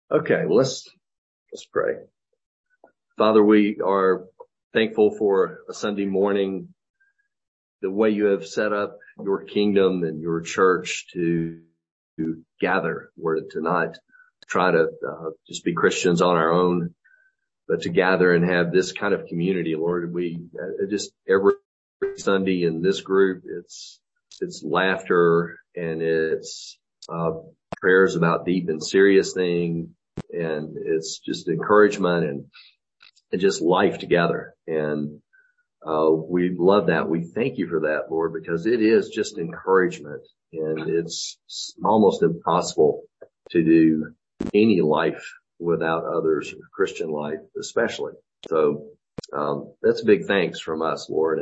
Okay, well, let's pray. Father, we are thankful for a Sunday morning, the way you have set up your kingdom and your church to gather, to not try to just be Christians on our own, but to gather and have this kind of community. Lord, we just every Sunday in this group, it's laughter and it's prayers about deep and serious things, and it's just encouragement and just life together. And we love that. We thank you for that, Lord, because it is just encouragement, and it's almost impossible to do any life without others, Christian life especially. So that's a big thanks from us, Lord,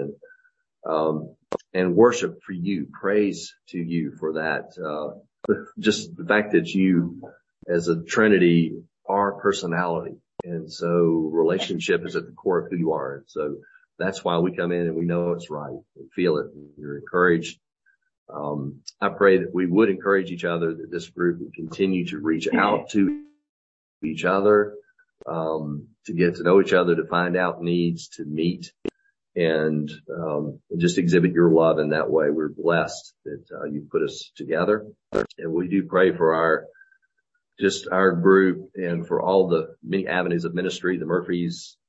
and worship for you, praise to you for that. Just the fact that you, as a Trinity, are personality. And so relationship is at the core of who you are. And so that's why we come in and we know it's right and feel it. You're encouraged. I pray that we would encourage each other, that this group would continue to reach out to each other, to get to know each other, to find out needs, to meet, and just exhibit your love in that way. We're blessed that you put us together. And we do pray for our group and for all the many avenues of ministry, the Murphys,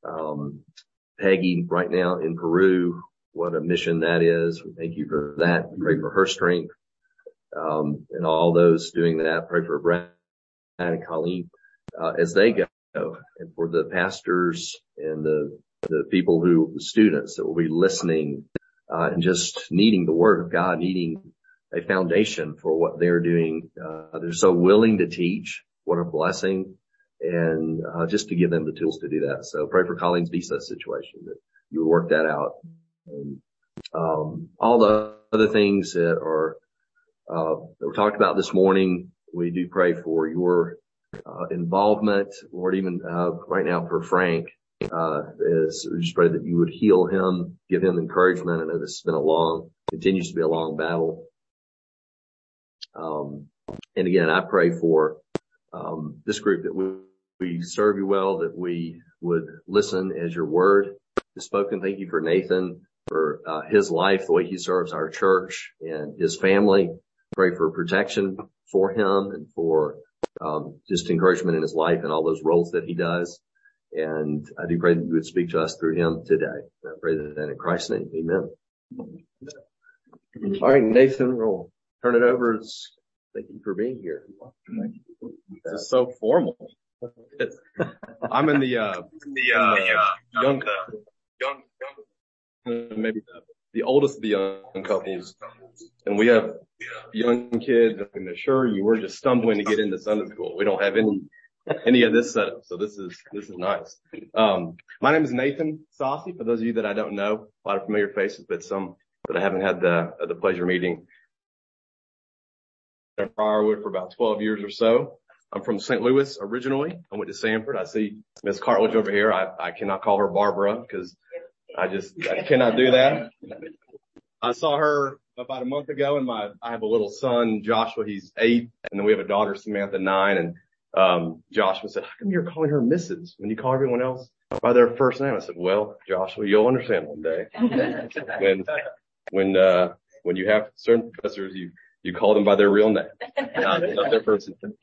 Peggy right now in Peru. What a mission that is. We thank you for that. We pray for her strength, and all those doing that. Pray for Brad and Colleen, as they go, and for the pastors and the students that will be listening, and just needing the word of God, needing a foundation for what they're doing. They're so willing to teach. What a blessing. And just to give them the tools to do that. So pray for Colleen's visa situation, that you would work that out. And all the other things that were talked about this morning, we do pray for your involvement, Lord, even right now for Frank. We just pray that you would heal him, give him encouragement. I know this has been continues to be a long battle. And again, I pray for this group, that we serve you well, that we would listen as your word is spoken. Thank you for Nathan, for his life, the way he serves our church and his family. Pray for protection for him and for just encouragement in his life and all those roles that he does. And I do pray that you would speak to us through him today. I pray that in Christ's name. Amen. All right, Nathan, we'll turn it over. Thank you for being here. This is so formal. I'm in the the oldest of the young couples, and we have young kids. I can assure you, we're just stumbling to get into Sunday school. We don't have any of this setup, so this is nice. My name is Nathan Saucy. For those of you that I don't know, a lot of familiar faces, but some that I haven't had the pleasure of meeting. In Briarwood for about 12 years or so. I'm from St. Louis originally. I went to Sanford. I see Miss Cartledge over here. I cannot call her Barbara because I cannot do that. I saw her about a month ago, and I have a little son, Joshua. He's 8, and then we have a daughter, Samantha, 9. And Joshua said, "How come you're calling her Mrs. when you call everyone else by their first name?" I said, "Well, Joshua, you'll understand one day when you have certain professors, you call them by their real name, not their first name."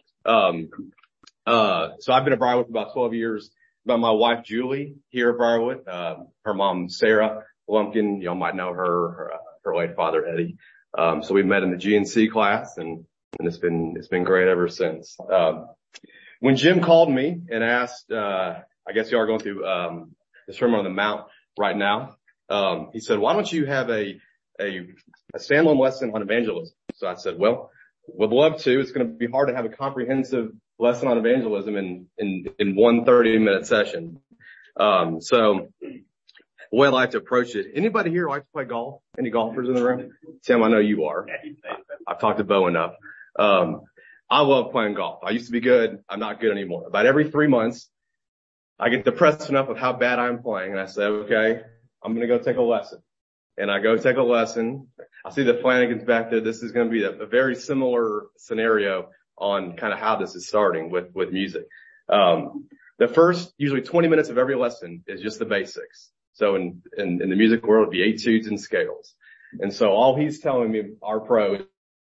So I've been at Briarwood for about 12 years. About my wife, Julie, here at Briarwood. Her mom, Sarah Lumpkin, y'all might know her late father, Eddie. So we met in the GNC class, and it's been great ever since. When Jim called me and asked, I guess you are going through, the Sermon on the Mount right now. He said, "Why don't you have a standalone lesson on evangelism?" So I said, "Well, would love to. It's going to be hard to have a comprehensive lesson on evangelism in one 30-minute session." So the way I like to approach it, anybody here like to play golf? Any golfers in the room? Tim, I know you are. I've talked to Bo enough. I love playing golf. I used to be good. I'm not good anymore. About every 3 months, I get depressed enough of how bad I'm playing, and I say, "Okay, I'm going to go take a lesson." And I go take a lesson. I see the Flanagans back there. This is going to be a very similar scenario. on kind of how this is starting with music. The first usually 20 minutes of every lesson is just the basics. So in the music world, it'd be etudes and scales. And so all he's telling me, our pro,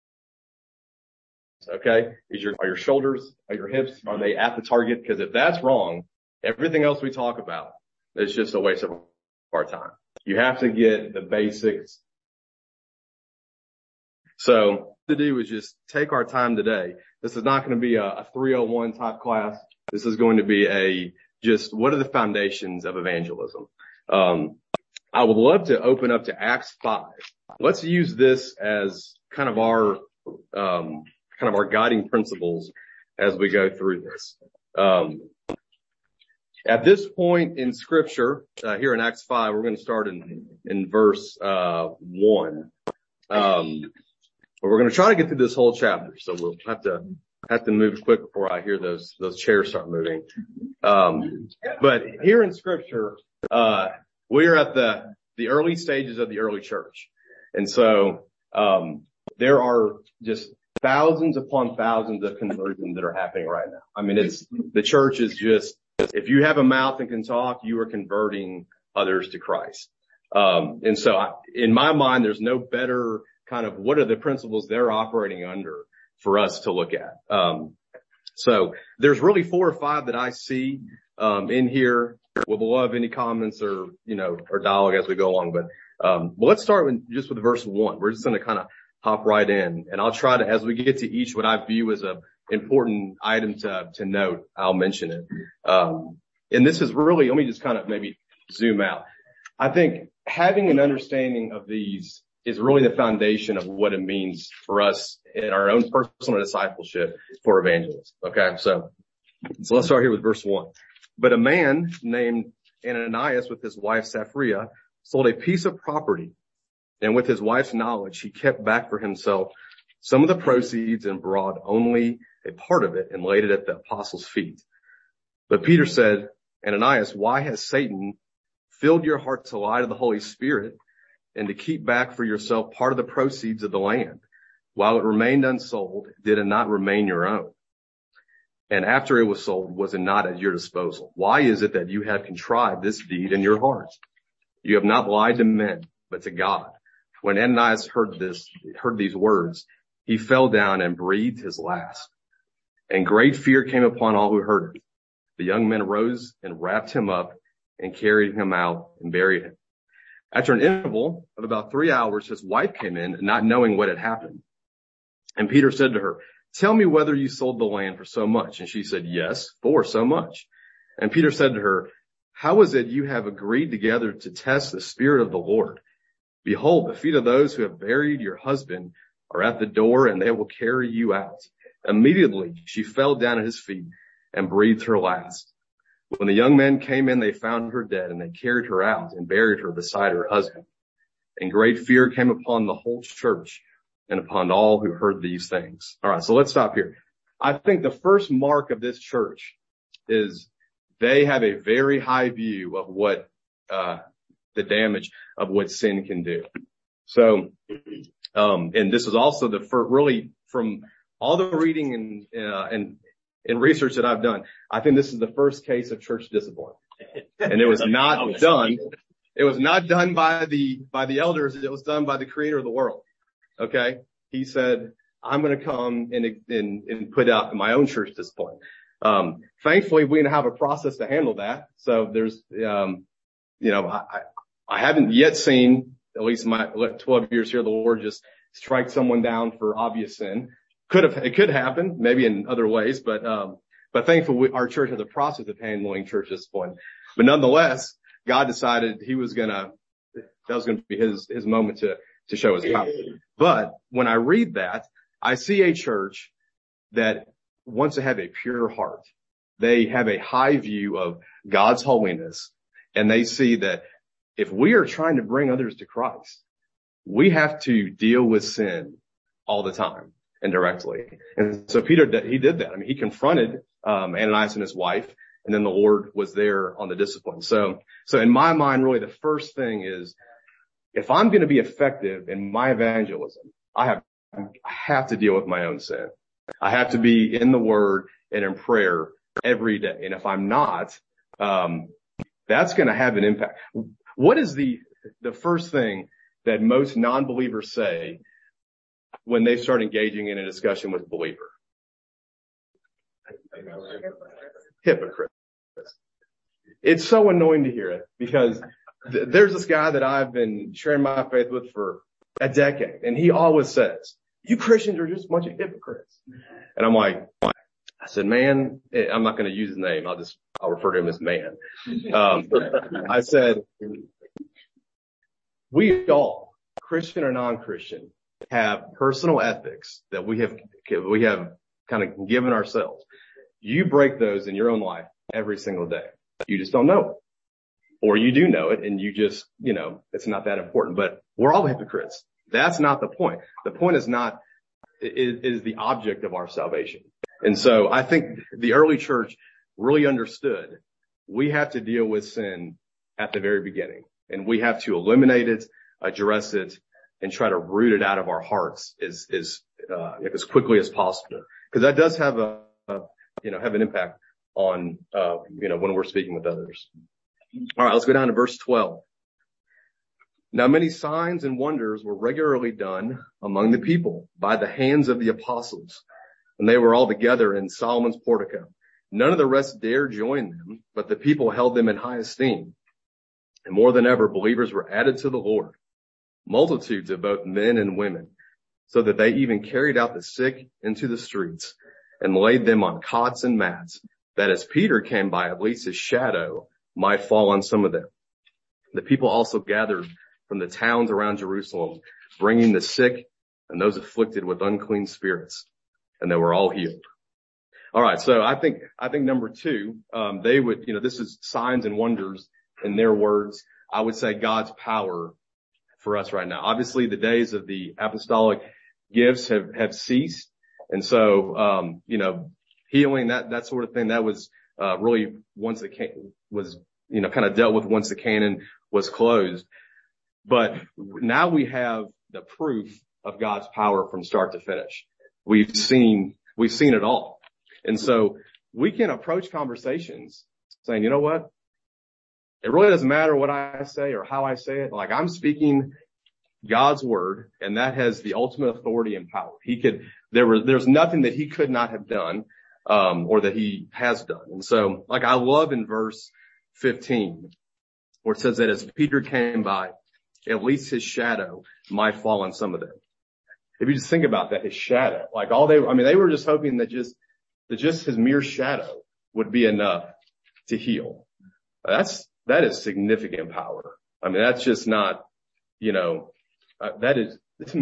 okay, are your shoulders, are your hips, are they at the target? Because if that's wrong, everything else we talk about is just a waste of our time. You have to get the basics. So what to do is just take our time today. This is not going to be a 301 type class. This is going to be just what are the foundations of evangelism? I would love to open up to Acts 5. Let's use this as kind of our guiding principles as we go through this. At this point in scripture, here in Acts 5, we're going to start in verse 1. We're going to try to get through this whole chapter, so we'll have to move quick before I hear those chairs start moving. But here in scripture, we are at the early stages of the early church. And so, there are just thousands upon thousands of conversions that are happening right now. I mean, the church is just, if you have a mouth and can talk, you are converting others to Christ. And so in my mind, there's no better kind of what are the principles they're operating under for us to look at. So there's really 4 or 5 that I see, in here. Would love any comments or dialogue as we go along. But let's start with verse 1. We're just going to kind of hop right in, and I'll try to, as we get to each what I view as a important item to note, I'll mention it. And this is really, let me just kind of maybe zoom out. I think having an understanding of these is really the foundation of what it means for us in our own personal discipleship for evangelists. Okay. So let's start here with verse 1. But a man named Ananias with his wife Sapphira sold a piece of property, and with his wife's knowledge, he kept back for himself some of the proceeds and brought only a part of it and laid it at the apostles' feet. But Peter said, Ananias, why has Satan filled your heart to lie to the Holy Spirit and to keep back for yourself part of the proceeds of the land? While it remained unsold, did it not remain your own? And after it was sold, was it not at your disposal? Why is it that you have contrived this deed in your heart? You have not lied to men, but to God. When Ananias heard these words, he fell down and breathed his last. And great fear came upon all who heard it. The young men rose and wrapped him up and carried him out and buried him. After an interval of about 3 hours, his wife came in, not knowing what had happened. And Peter said to her, tell me whether you sold the land for so much. And she said, yes, for so much. And Peter said to her, how is it you have agreed together to test the Spirit of the Lord? Behold, the feet of those who have buried your husband are at the door, and they will carry you out. Immediately she fell down at his feet and breathed her last. When the young men came in, they found her dead, and they carried her out and buried her beside her husband. And great fear came upon the whole church and upon all who heard these things. All right, so let's stop here. I think the first mark of this church is they have a very high view of what the damage of what sin can do. So, and this is also the first, really from all the reading and research that I've done, I think this is the first case of church discipline. And it was not done. It was not done by the elders. It was done by the creator of the world. Okay. He said, I'm going to come and put out my own church discipline. Thankfully we have a process to handle that. So there's, I haven't yet seen, at least my 12 years here, the Lord just strike someone down for obvious sin. It could happen, maybe in other ways, but thankfully our church has a process of handling church discipline. But nonetheless, God decided that was going to be his moment to show his power. But when I read that, I see a church that wants to have a pure heart. They have a high view of God's holiness, and they see that if we are trying to bring others to Christ, we have to deal with sin all the time and directly. And so Peter, he did that. I mean, he confronted Ananias and his wife, and then the Lord was there on the discipline. So in my mind, really the first thing is, if I'm going to be effective in my evangelism, I have to deal with my own sin. I have to be in the Word and in prayer every day. And if I'm not, that's going to have an impact. What is the first thing that most non-believers say when they start engaging in a discussion with a believer? Hypocrite. It's so annoying to hear it because there's this guy that I've been sharing my faith with for a decade, and he always says, "You Christians are just a bunch of hypocrites." And I'm like, I said, man, I'm not going to use his name. I'll refer to him as man. I said, we all, Christian or non-Christian, have personal ethics that we have kind of given ourselves. You break those in your own life every single day. You just don't know it. Or you do know it and you just, it's not that important, but we're all hypocrites. That's not the point. The point is the object of our salvation. And so I think the early church really understood we have to deal with sin at the very beginning, and we have to eliminate it, address it, and try to root it out of our hearts as quickly as possible. Because that does have have an impact on, when we're speaking with others. All right, let's go down to verse 12. Now many signs and wonders were regularly done among the people by the hands of the apostles, and they were all together in Solomon's portico. None of the rest dared join them, but the people held them in high esteem. And more than ever, believers were added to the Lord, multitudes of both men and women, so that they even carried out the sick into the streets and laid them on cots and mats, that as Peter came by, at least his shadow might fall on some of them. The people also gathered from the towns around Jerusalem, bringing the sick and those afflicted with unclean spirits, and they were all healed. All right. So I think number two, they would, this is signs and wonders in their words. I would say God's power for us right now. Obviously the days of the apostolic gifts have ceased. And so, healing, that sort of thing, that was, really once it was, kind of dealt with once the canon was closed. But now we have the proof of God's power from start to finish. We've seen it all. And so we can approach conversations saying, you know what? It really doesn't matter what I say or how I say it. Like, I'm speaking God's word, and that has the ultimate authority and power. There's nothing that he could not have done, or that he has done. And so, like, I love in verse 15, where it says that as Peter came by, at least his shadow might fall on some of them. If you just think about that, his shadow, like they were just hoping that just his mere shadow would be enough to heal. That is significant power. I mean, that's just not, that is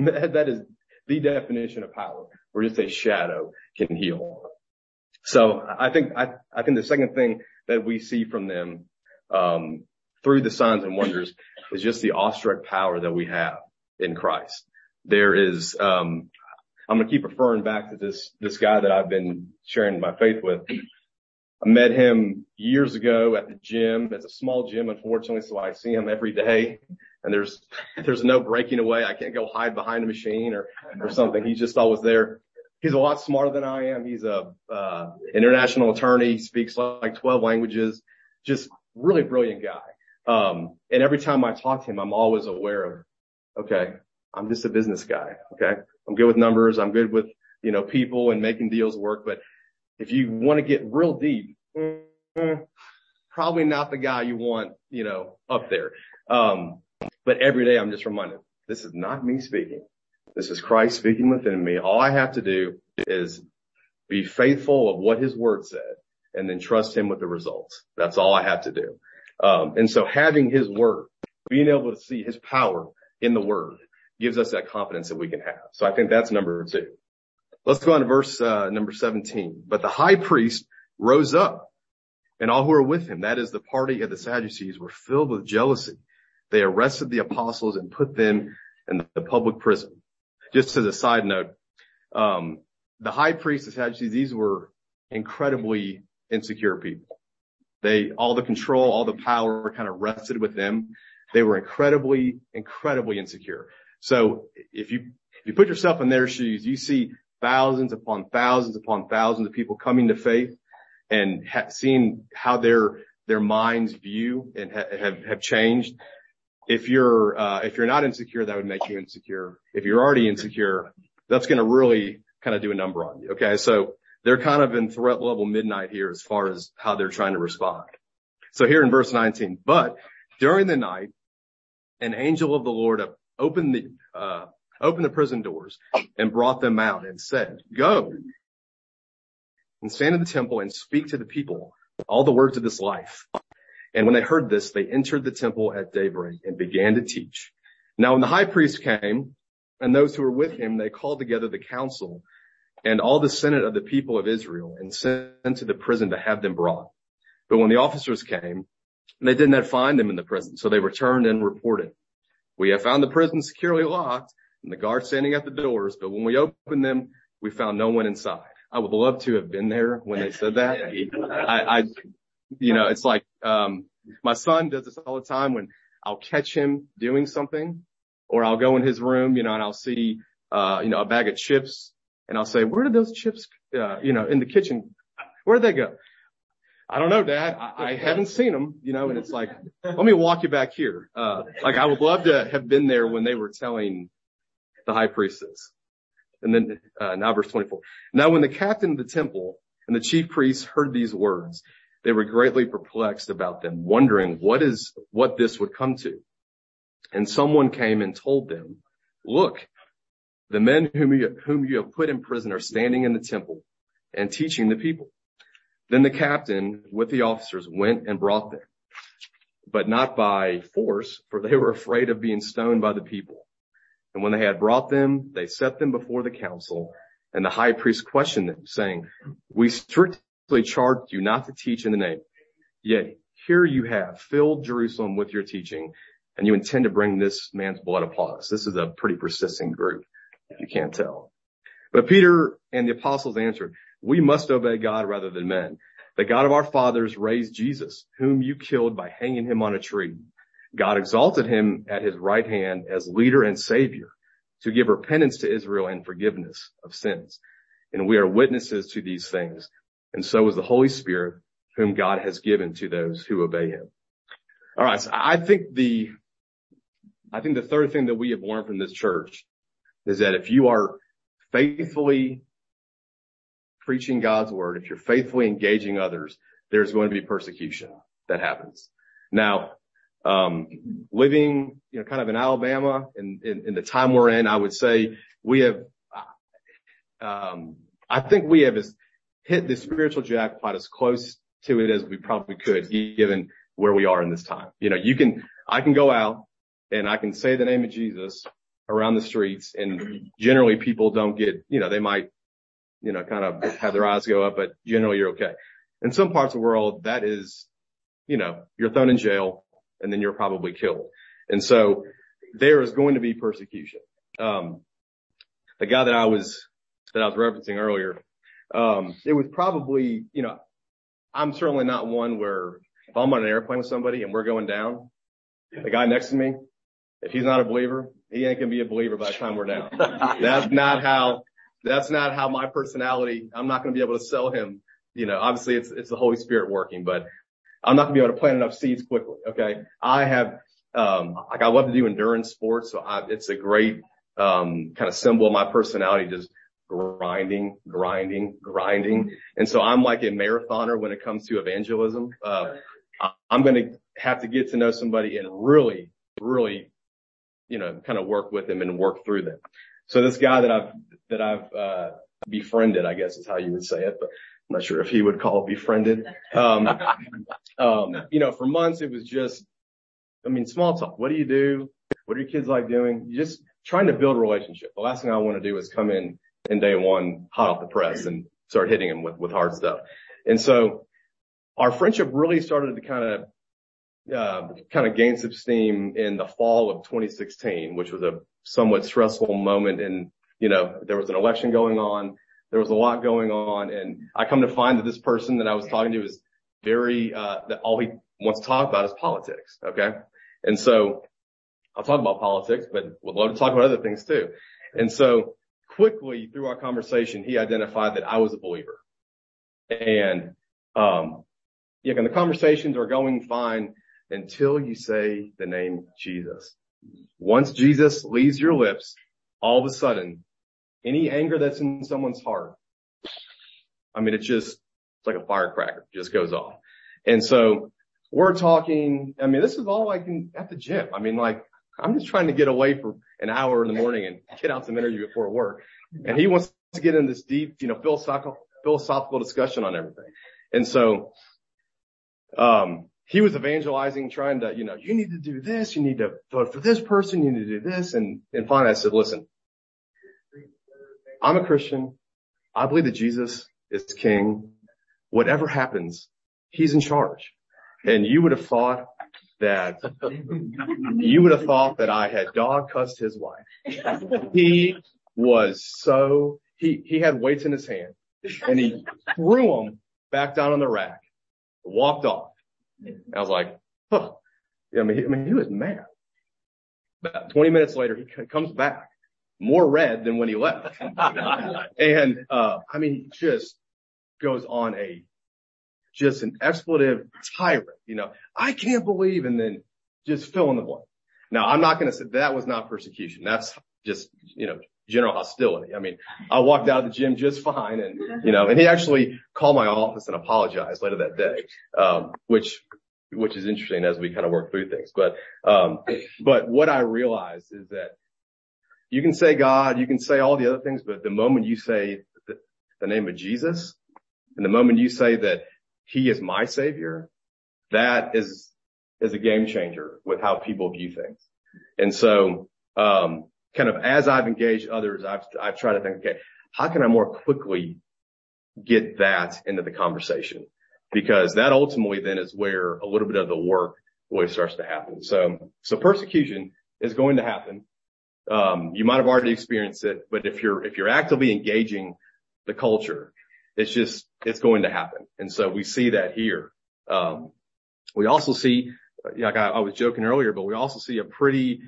the definition of power, where just a shadow can heal. So I think the second thing that we see from them, through the signs and wonders, is just the awestruck power that we have in Christ. There is, I'm going to keep referring back to this guy that I've been sharing my faith with. I met him years ago at the gym. It's a small gym, unfortunately, so I see him every day. And there's no breaking away. I can't go hide behind a machine or something. He's just always there. He's a lot smarter than I am. He's a international attorney. He speaks like 12 languages. Just really brilliant guy. And every time I talk to him, I'm always aware of, okay, I'm just a business guy. Okay. I'm good with numbers. I'm good with, people and making deals work. But if you want to get real deep, probably not the guy you want, up there. But every day I'm just reminded, this is not me speaking. This is Christ speaking within me. All I have to do is be faithful of what his word said and then trust him with the results. That's all I have to do. And so having his word, being able to see his power in the word, gives us that confidence that we can have. So I think that's number two. Let's go on to verse number 17. But the high priest rose up, and all who were with him, that is the party of the Sadducees, were filled with jealousy. They arrested the apostles and put them in the public prison. Just as a side note, the high priest, the Sadducees, these were incredibly insecure people. All the control, all the power kind of rested with them. They were incredibly, incredibly insecure. So if you put yourself in their shoes, you see thousands upon thousands upon thousands of people coming to faith and seeing how their minds view and have changed. If you're not insecure, that would make you insecure. If you're already insecure, that's going to really kind of do a number on you. Okay. So they're kind of in threat level midnight here as far as how they're trying to respond. So here in verse 19, but during the night, an angel of the Lord opened the prison doors and brought them out and said, go and stand in the temple and speak to the people all the words of this life. And when they heard this, they entered the temple at daybreak and began to teach. Now, when the high priest came and those who were with him, they called together the council and all the senate of the people of Israel and sent to the prison to have them brought. But when the officers came, they did not find them in the prison. So they returned and reported, we have found the prison securely locked and the guards standing at the doors. But when we opened them, we found no one inside. I would love to have been there when they said that. It's like, my son does this all the time when I'll catch him doing something, or I'll go in his room, and I'll see, a bag of chips and I'll say, where did those chips, in the kitchen, where did they go? I don't know, Dad. I haven't seen them, and it's like, let me walk you back here. I would love to have been there when they were telling the high priest this. And then, now verse 24. Now when the captain of the temple and the chief priests heard these words, they were greatly perplexed about them, wondering what this would come to. And someone came and told them, look, the men whom you have put in prison are standing in the temple and teaching the people. Then the captain with the officers went and brought them, but not by force, for they were afraid of being stoned by the people. And when they had brought them, they set them before the council, and the high priest questioned them, saying, we strictly charged you not to teach in the name. Yet here you have filled Jerusalem with your teaching, and you intend to bring this man's blood upon us. This is a pretty persistent group, if you can't tell. But Peter and the apostles answered, we must obey God rather than men. The God of our fathers raised Jesus, whom you killed by hanging him on a tree. God exalted him at his right hand as leader and savior to give repentance to Israel and forgiveness of sins. And we are witnesses to these things. And so is the Holy Spirit, whom God has given to those who obey him. All right. So I think the third thing that we have learned from this church is that if you are faithfully preaching God's word, if you're faithfully engaging others, there's going to be persecution that happens. Now, living, kind of in Alabama in the time we're in, I would say we have, I think we have hit the spiritual jackpot as close to it as we probably could, given where we are in this time. I can go out and I can say the name of Jesus around the streets, and generally people don't get, they might, kind of have their eyes go up, but generally you're okay. In some parts of the world, that is, you're thrown in jail and then you're probably killed. And so there is going to be persecution. The guy that I was referencing earlier, it was probably, I'm certainly not one where if I'm on an airplane with somebody and we're going down, the guy next to me, if he's not a believer, he ain't going to be a believer by the time we're down. That's not how my personality, I'm not going to be able to sell him. Obviously it's the Holy Spirit working, but I'm not going to be able to plant enough seeds quickly. Okay. I have, I love to do endurance sports. So it's a great, kind of symbol of my personality, just grinding. And so I'm like a marathoner when it comes to evangelism. I'm going to have to get to know somebody and really, kind of work with them and work through them. So this guy that I've befriended, I guess is how you would say it, but I'm not sure if he would call it befriended. For months it was just, small talk. What do you do? What are your kids like doing? You're just trying to build a relationship. The last thing I want to do is come in day one, hot off the press, and start hitting him with hard stuff. And so our friendship really started to kind of gain some steam in the fall of 2016, which was a somewhat stressful moment. And, there was an election going on. There was a lot going on. And I come to find that this person that I was talking to is very, that all he wants to talk about is politics. Okay. And so I'll talk about politics, but would love to talk about other things too. And so quickly through our conversation, he identified that I was a believer. And, and the conversations are going fine until you say the name Jesus. Once Jesus leaves your lips, all of a sudden, any anger that's in someone's heart, it's like a firecracker, just goes off. And so we're talking, this is all I can at the gym. I'm just trying to get away for an hour in the morning and get out some energy before work. And he wants to get in this deep, philosophical discussion on everything. And so, he was evangelizing, trying to, you need to do this, you need to vote for this person, you need to do this. And finally I said, listen, I'm a Christian. I believe that Jesus is king. Whatever happens, he's in charge. And you would have thought that I had dog cussed his wife. He had weights in his hand and he threw them back down on the rack, walked off. And I was like, huh. He was mad. About 20 minutes later, he comes back more red than when he left. And, just goes on an expletive tirade, I can't believe, and then just fill in the blank. Now, I'm not going to say that was not persecution. That's just, general hostility. I walked out of the gym just fine and he actually called my office and apologized later that day, which is interesting as we kind of work through things. But what I realized is that you can say God, you can say all the other things, but the moment you say the name of Jesus and the moment you say that he is my savior, that is a game changer with how people view things. And so, kind of as I've engaged others, I've tried to think, okay, how can I more quickly get that into the conversation? Because that ultimately then is where a little bit of the work really starts to happen. So persecution is going to happen. You might have already experienced it, but if you're actively engaging the culture, it's going to happen. And so we see that here. We also see, I was joking earlier, but we also see a pretty,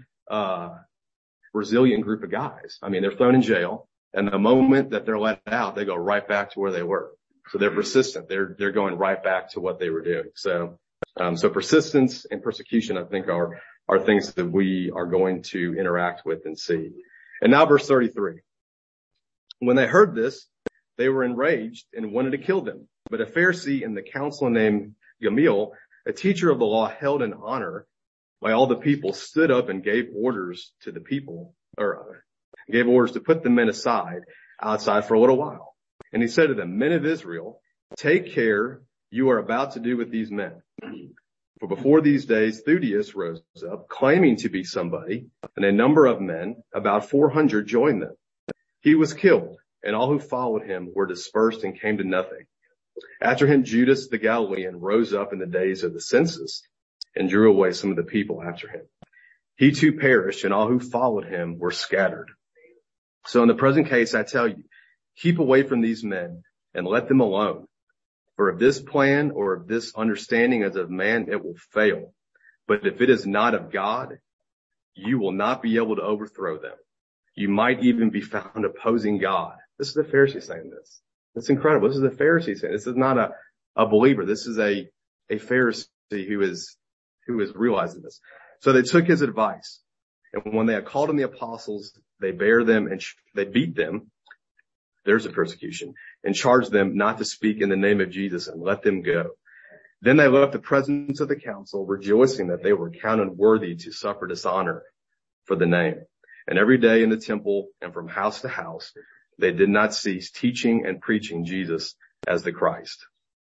resilient group of guys. They're thrown in jail, and the moment that they're let out, they go right back to where they were. So they're persistent. They're going right back to what they were doing. So persistence and persecution, I think, are things that we are going to interact with and see. And now verse 33. When they heard this, they were enraged and wanted to kill them. But a Pharisee in the council named Gamaliel, a teacher of the law held in honor by all the people, stood up and gave orders to the people, gave orders to put the men outside for a little while. And he said to them, men of Israel, take care you are about to do with these men. For before these days, Theudas rose up, claiming to be somebody, and a number of men, about 400, joined them. He was killed, and all who followed him were dispersed and came to nothing. After him, Judas the Galilean rose up in the days of the census and drew away some of the people after him. He too perished, and all who followed him were scattered. So in the present case, I tell you, keep away from these men and let them alone. For if this plan or if this understanding is of man, it will fail. But if it is not of God, you will not be able to overthrow them. You might even be found opposing God. This is the Pharisee saying this. It's incredible. This is the Pharisee saying this is not a believer. This is a Pharisee who is realizing this. So they took his advice. And when they had called in the apostles, they bare them and they beat them. There's a persecution, and charged them not to speak in the name of Jesus and let them go. Then they left the presence of the council, rejoicing that they were counted worthy to suffer dishonor for the name. And every day in the temple and from house to house, they did not cease teaching and preaching Jesus as the Christ.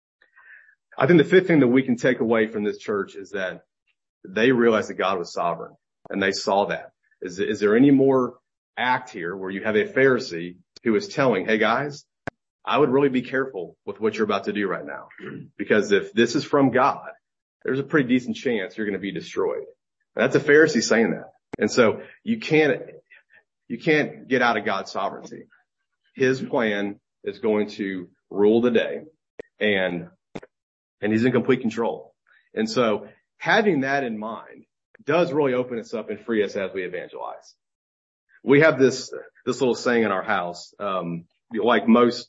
I think the fifth thing that we can take away from this church is that they realized that God was sovereign, and they saw that. Is there any more act here where you have a Pharisee who is telling, hey guys, I would really be careful with what you're about to do right now, because if this is from God, there's a pretty decent chance you're going to be destroyed. And that's a Pharisee saying that. And so you can't get out of God's sovereignty. His plan is going to rule the day, and he's in complete control. And so having that in mind does really open us up and free us as we evangelize. we have this little saying in our house. Like most,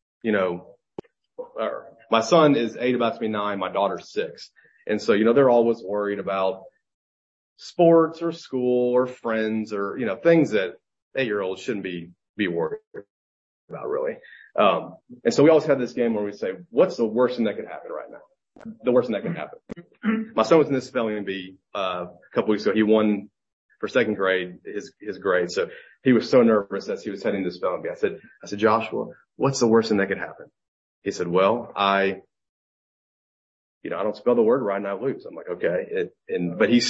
my son is 8, about to be 9. My daughter's 6. And so, they're always worried about sports or school or friends or, things that 8-year-olds shouldn't be worried about, really. And so we always have this game where we say, what's the worst thing that could happen right now? The worst thing that can happen. My son was in this spelling bee, a couple weeks ago. He won for 2nd grade, his grade. So he was so nervous as he was heading to the spelling bee. I said, Joshua, what's the worst thing that could happen? He said, well, I don't spell the word right and I lose. I'm like, okay. But you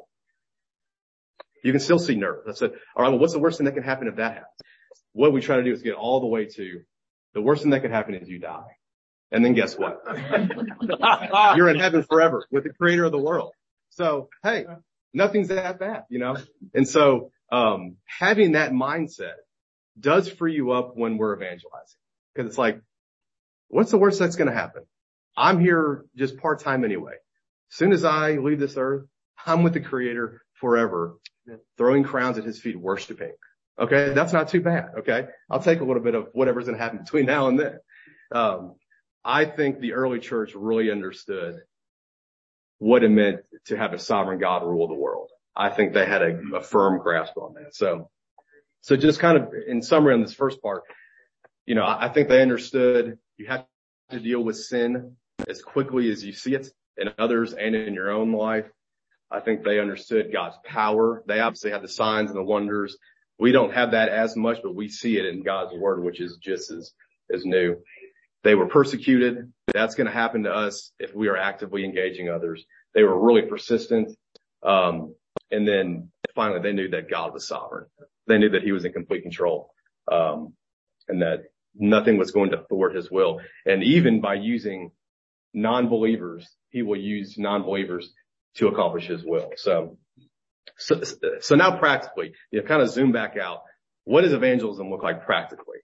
can still see nerves. I said, all right, well, what's the worst thing that can happen if that happens? What we try to do is get all the way to the worst thing that could happen is you die. And then guess what? You're in heaven forever with the creator of the world. So, hey, nothing's that bad, And so, having that mindset does free you up when we're evangelizing. Cause it's like, what's the worst that's going to happen? I'm here just part-time anyway. As soon as I leave this earth, I'm with the creator forever, throwing crowns at his feet, worshiping. Okay. That's not too bad. Okay. I'll take a little bit of whatever's going to happen between now and then. I think the early church really understood what it meant to have a sovereign God rule the world. I think they had a firm grasp on that. So just kind of in summary on this first part, I think they understood you have to deal with sin as quickly as you see it in others and in your own life. I think they understood God's power. They obviously had the signs and the wonders. We don't have that as much, but we see it in God's word, which is just as new. They were persecuted. That's going to happen to us if we are actively engaging others. They were really persistent. And then finally they knew that God was sovereign. They knew that he was in complete control. And that nothing was going to thwart his will. And even by using non-believers, he will use non-believers to accomplish his will. So now practically, kind of zoom back out. What does evangelism look like practically?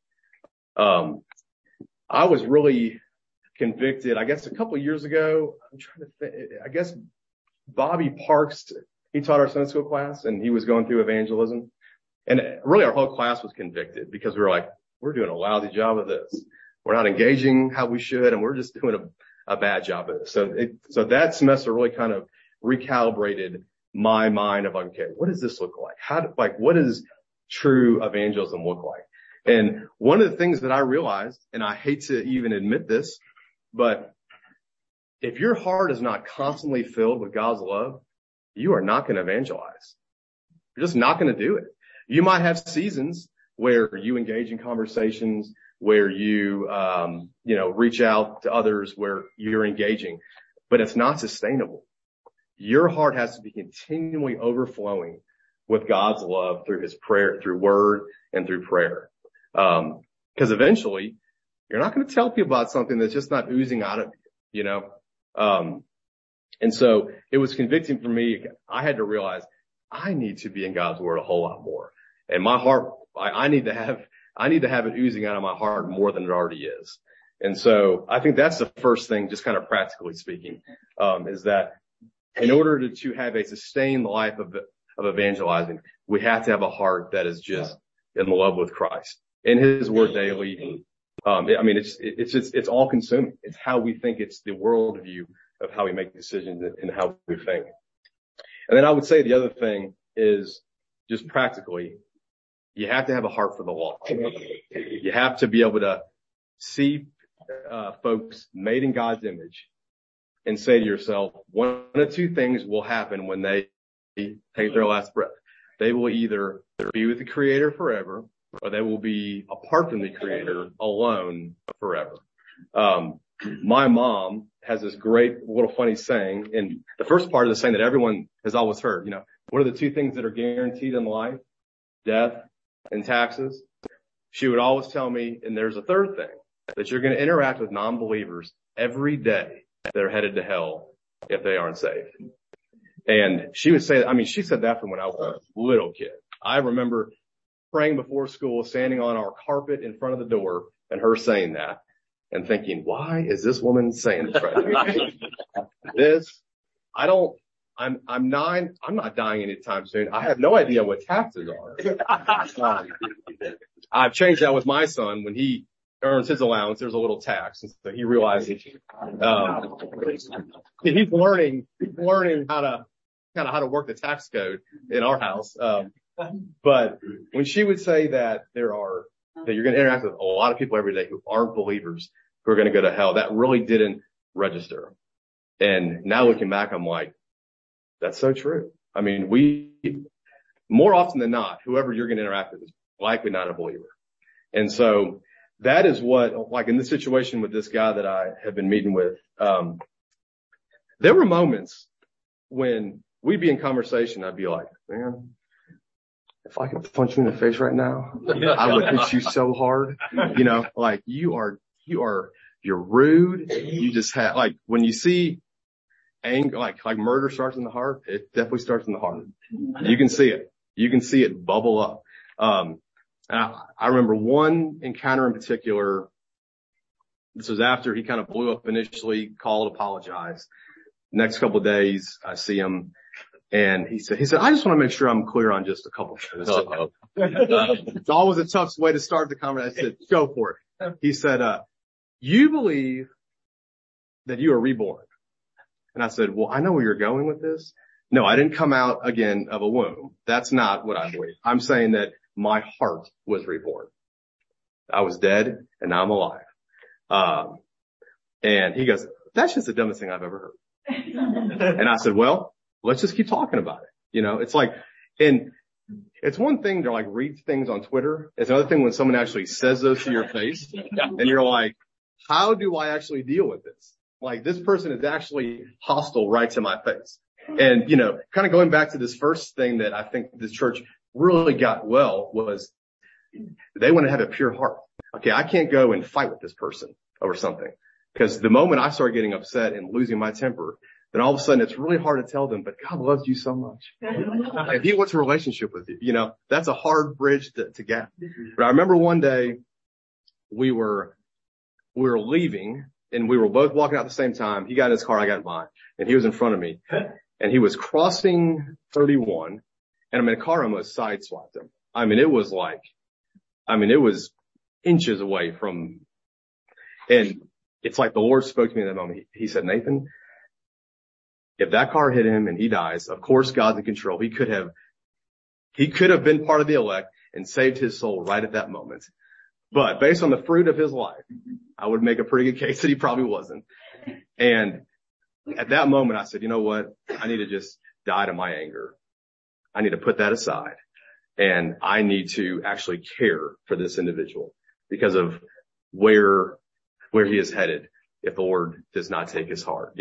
I was really convicted, I guess a couple of years ago. I'm trying to think, I guess Bobby Parks, he taught our Sunday school class and he was going through evangelism. And really our whole class was convicted because we were like, we're doing a lousy job of this. We're not engaging how we should and we're just doing a bad job of it. So that semester really kind of recalibrated my mind of like, okay, what does this look like? What does true evangelism look like? And one of the things that I realized, and I hate to even admit this, but if your heart is not constantly filled with God's love, you are not going to evangelize. You're just not going to do it. You might have seasons where you engage in conversations, where you, reach out to others, where you're engaging, but it's not sustainable. Your heart has to be continually overflowing with God's love through his prayer, through word and through prayer. Cause eventually you're not going to tell people about something that's just not oozing out of you, and so it was convicting for me. I had to realize I need to be in God's word a whole lot more. And my heart, I need to have it oozing out of my heart more than it already is. And so I think that's the first thing, just kind of practically speaking, is that in order to have a sustained life of evangelizing, we have to have a heart that is just in love with Christ, in his word daily. It's all consuming. It's how we think. It's the worldview of how we make decisions and how we think. And then I would say the other thing is just practically, you have to have a heart for the lost. You have to be able to see folks made in God's image and say to yourself, one of two things will happen when they take their last breath. They will either be with the Creator forever, or they will be apart from the Creator alone forever. My mom has this great little funny saying, and the first part of the saying that everyone has always heard, what are the two things that are guaranteed in life? Death and taxes. She would always tell me, and there's a third thing, that you're going to interact with non-believers every day that are headed to hell if they aren't saved. And she would say, she said that from when I was a little kid. I remember praying before school, standing on our carpet in front of the door, and her saying that, and thinking, why is this woman saying this right now? I'm 9. I'm not dying anytime soon. I have no idea what taxes are. I've changed that with my son. When he earns his allowance, there's a little tax. And so he realizes, he's learning how to work the tax code in our house. But when she would say that you're going to interact with a lot of people every day who aren't believers, who are going to go to hell, that really didn't register. And now looking back, I'm like, that's so true. I mean, more often than not, whoever you're going to interact with is likely not a believer. And so that is what, like in this situation with this guy that I have been meeting with, there were moments when we'd be in conversation. I'd be like, man, if I could punch you in the face right now, I would hit you so hard. Like you're rude. You just have, like, when you see anger, like murder starts in the heart, it definitely starts in the heart. You can see it. You can see it bubble up. I remember one encounter in particular. This was after he kind of blew up initially, called, apologized. Next couple of days, I see him, and he said, I just want to make sure I'm clear on just a couple of things. It's always a tough way to start the conversation. I said, go for it. He said, you believe that you are reborn. And I said, well, I know where you're going with this. No, I didn't come out again of a womb. That's not what I believe. I'm saying that my heart was reborn. I was dead and now I'm alive. And he goes, that's just the dumbest thing I've ever heard. And I said, well, let's just keep talking about it. It's like, and it's one thing to like read things on Twitter. It's another thing when someone actually says those to your face and you're like, how do I actually deal with this? Like, this person is actually hostile right to my face. And, kind of going back to this first thing that I think this church really got well was they want to have a pure heart. Okay, I can't go and fight with this person over something, because the moment I start getting upset and losing my temper, then all of a sudden it's really hard to tell them, but God loves you so much. And He wants a relationship with you. That's a hard bridge to get. But I remember one day we were leaving and we were both walking out at the same time. He got in his car, I got in mine, and he was in front of me, and he was crossing 31, and I'm in a car, almost sideswiped him. It was inches away from, and it's like the Lord spoke to me in that moment. He said, Nathan, if that car hit him and he dies, of course God's in control. He could have been part of the elect and saved his soul right at that moment. But based on the fruit of his life, I would make a pretty good case that he probably wasn't. And at that moment, I said, you know what? I need to just die to my anger. I need to put that aside. And I need to actually care for this individual because of where he is headed if the Lord does not take his heart,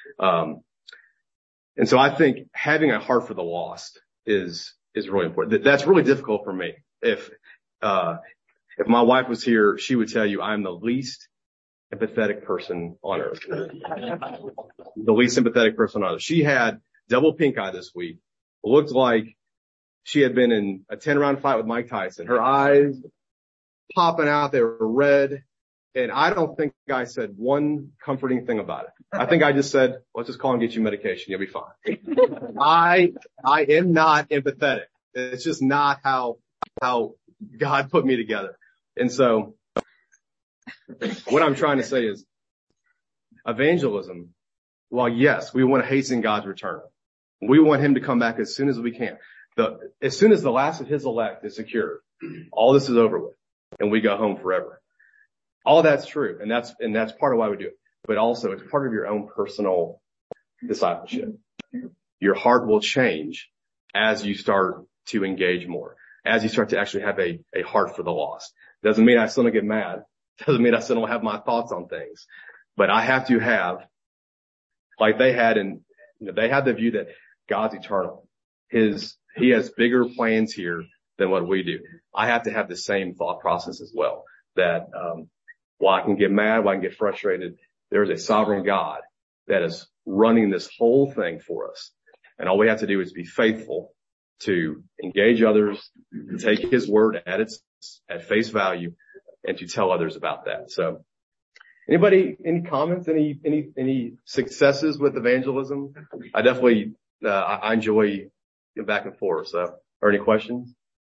And so I think having a heart for the lost is really important. That's really difficult for me. If my wife was here, she would tell you I'm the least empathetic person on earth. The least sympathetic person on earth. She had double pink eye this week. It looked like she had been in a 10-round fight with Mike Tyson. Her eyes popping out. They were red. And I don't think I said one comforting thing about it. I think I just said, let's just call and get you medication. You'll be fine. I am not empathetic. It's just not how God put me together. And so what I'm trying to say is evangelism, while yes, we want to hasten God's return. We want him to come back as soon as we can. As soon as the last of his elect is secured, all this is over with and we go home forever. All that's true. And that's part of why we do it. But also it's part of your own personal discipleship. Your heart will change as you start to engage more, as you start to actually have a heart for the lost. Doesn't mean I still don't get mad. Doesn't mean I still don't have my thoughts on things, but I have to have, like they had, they had the view that God's eternal. He has bigger plans here than what we do. I have to have the same thought process as well, that, while I can get mad, while I can get frustrated, there's a sovereign God that is running this whole thing for us. And all we have to do is be faithful to engage others, to take his word at face value, and to tell others about that. So anybody, any comments, any successes with evangelism? I definitely I enjoy getting back and forth. So, are any questions?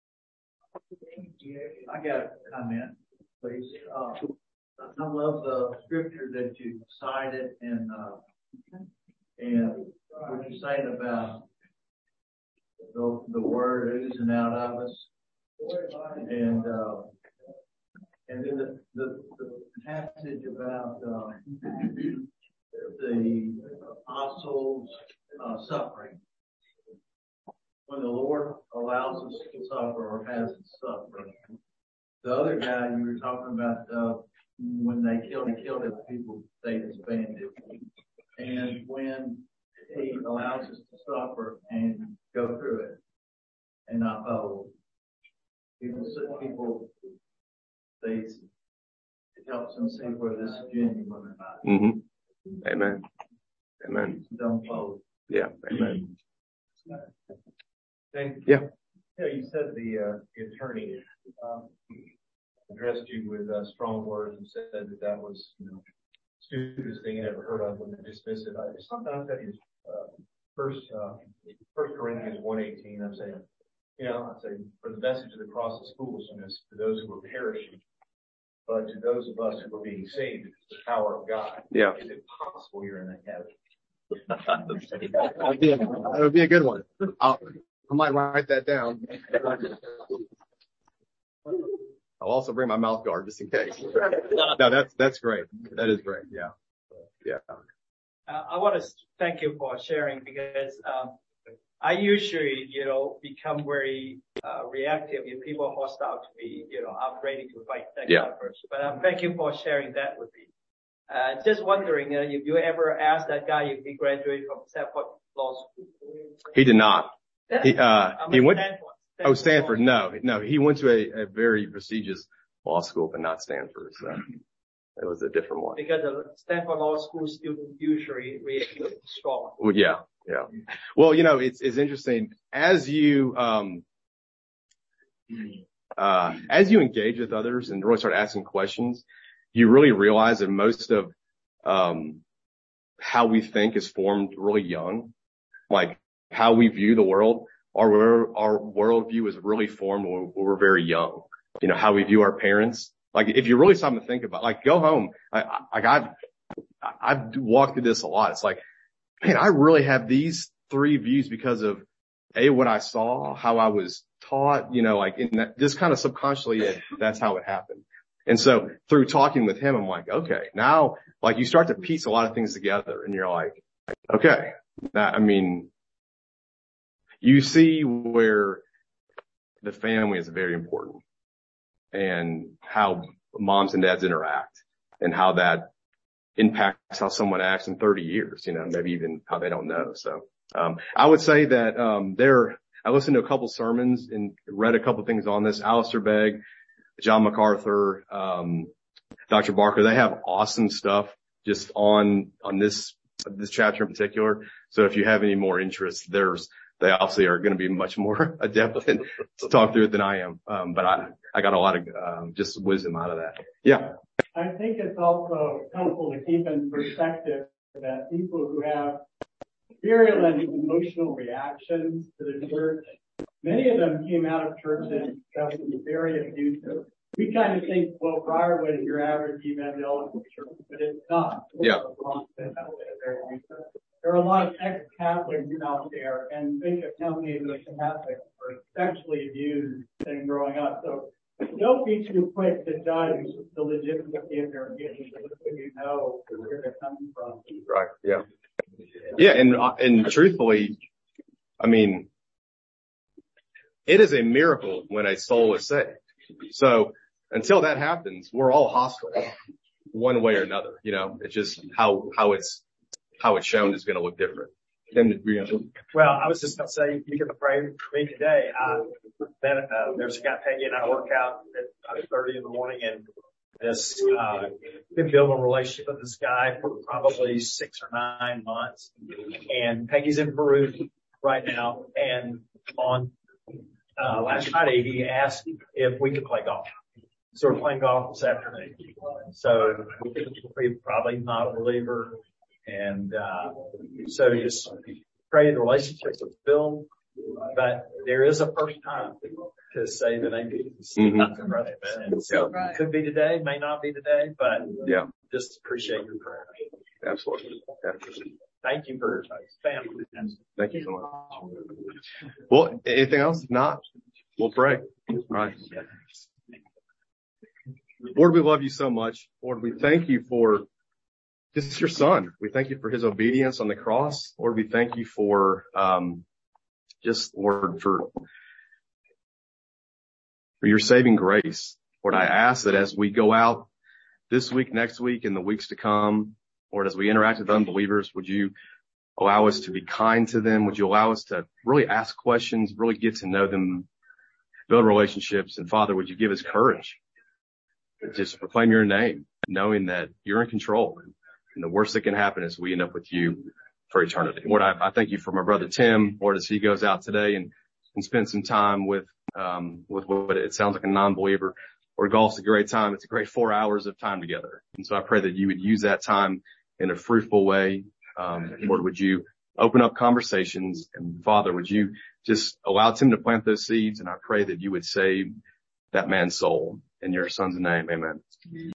I got a comment, please. I love the scripture that you cited and what you're saying about the word oozing out of us, and then the passage about the apostles suffering. When the Lord allows us to suffer or has us suffer. The other guy you were talking about, when they killed the people, they disbanded. And when He allows us to suffer and go through it and not fold, people, it helps them see where this is genuine or not. Mm-hmm. Amen. Amen. Don't fold. Yeah. Amen. Yeah. You said the attorney addressed you with strong words and said that was, stupidest thing you ever heard of when they dismiss it. Sometimes that is First Corinthians 1:18. I'm saying, I say, for the message of the cross is foolishness to those who are perishing, but to those of us who are being saved, it's the power of God. Yeah. Is it possible you're in that heaven? That would be a good one. I might write that down. I'll also bring my mouth guard just in case. No, that's great. That is great. Yeah. Yeah. I want to thank you for sharing, because I usually, become very reactive if people are hostile to me. I'm ready to fight that kind of person. But thank you for sharing that with me. Just wondering if you ever asked that guy if he graduated from Stanford Law School. He did not. He went. Stanford. Stanford. No. He went to a very prestigious law school, but not Stanford. So it was a different one. Because the Stanford Law School students usually react strong. Well, yeah. Well, it's interesting as you engage with others and really start asking questions, you really realize that most of how we think is formed really young. Like how we view the world, our worldview is really formed when we're very young. How we view our parents. Like if you really stop and think about, like go home. I've walked through this a lot. It's like, man, I really have these three views because of what I saw, how I was taught, like in that, just kind of subconsciously, that's how it happened. And so through talking with him, I'm like, okay, now like you start to piece a lot of things together and you're like, okay, you see where the family is very important and how moms and dads interact and how that impacts how someone acts in 30 years, maybe even how they don't know. So, I would say that, I listened to a couple sermons and read a couple things on this. Alistair Begg, John MacArthur, Dr. Barker, they have awesome stuff just on this chapter in particular. So if you have any more interest, they obviously are going to be much more adept to talk through it than I am. But I got a lot of, just wisdom out of that. Yeah. I think it's also helpful to keep in perspective that people who have virulent emotional reactions to the church, many of them came out of churches that were very abusive. We kind of think, well, Briarwood is your average evangelical church, but it's not. Yeah. There are a lot of ex-Catholics out there, and think of how many of those Catholics were sexually abused and growing up. So don't be too quick to judge the legitimacy of their abuse when you know where they're coming from. Right. Yeah. Yeah. And truthfully, it is a miracle when a soul is saved. So until that happens, we're all hostile one way or another. It's just how it's shown is going to look different. Well, I was just going to say, you can pray for me today. There's a guy, Peggy, and I work out at 5:30 in the morning, and been building a relationship with this guy for probably 6 or 9 months. And Peggy's in Peru right now. And on last Friday, he asked if we could play golf. So we're playing golf this afternoon. So he's probably not a believer. And so just pray the relationships will build, but there is a first time to say the name of Jesus. And so it could be today, may not be today, but just appreciate your prayer. Absolutely. Thank you for family. Thank you so much. Well, anything else? If not, we'll pray. All right. Lord, we love you so much. Lord, we thank you for just your son. We thank you for his obedience on the cross. Lord, we thank you for, Lord, for your saving grace. Lord, I ask that as we go out this week, next week, and the weeks to come, Lord, as we interact with unbelievers, would you allow us to be kind to them? Would you allow us to really ask questions, really get to know them, build relationships? And Father, would you give us courage to just proclaim your name, knowing that you're in control. And the worst that can happen is we end up with you for eternity. Lord, I thank you for my brother Tim, Lord, as he goes out today and spend some time with what it sounds like a non-believer. Lord, golf's a great time. It's a great 4 hours of time together. And so I pray that you would use that time in a fruitful way. Lord, would you open up conversations? And Father, would you just allow Tim to plant those seeds? And I pray that you would save that man's soul. In your son's name, amen.